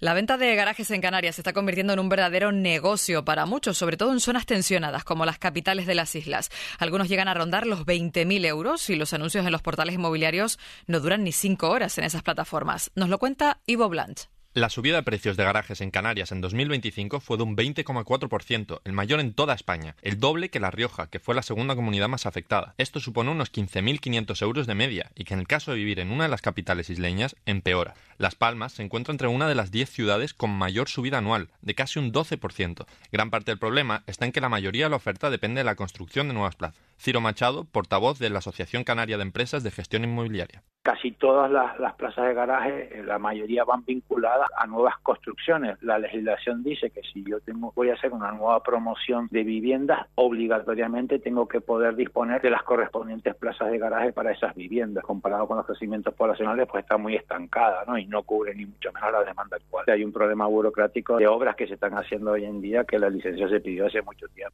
La venta de garajes en Canarias se está convirtiendo en un verdadero negocio para muchos, sobre todo en zonas tensionadas como las capitales de las islas. Algunos llegan a rondar los 20.000 euros y los anuncios en los portales inmobiliarios no duran ni 5 horas en esas plataformas. Nos lo cuenta Ivo Blanch. La subida de precios de garajes en Canarias en 2025 fue de un 20,4%, el mayor en toda España, el doble que La Rioja, que fue la segunda comunidad más afectada. Esto supone unos 15.500 euros de media y que en el caso de vivir en una de las capitales isleñas, empeora. Las Palmas se encuentra entre una de las 10 ciudades con mayor subida anual, de casi un 12%. Gran parte del problema está en que la mayoría de la oferta depende de la construcción de nuevas plazas. Ciro Machado, portavoz de la Asociación Canaria de Empresas de Gestión Inmobiliaria. Casi todas las plazas de garaje, la mayoría van vinculadas a nuevas construcciones. La legislación dice que si yo voy a hacer una nueva promoción de viviendas, obligatoriamente tengo que poder disponer de las correspondientes plazas de garaje para esas viviendas. Comparado con los crecimientos poblacionales, pues está muy estancada, ¿no? Y no cubre ni mucho menos la demanda actual. Hay un problema burocrático de obras que se están haciendo hoy en día que la licencia se pidió hace mucho tiempo.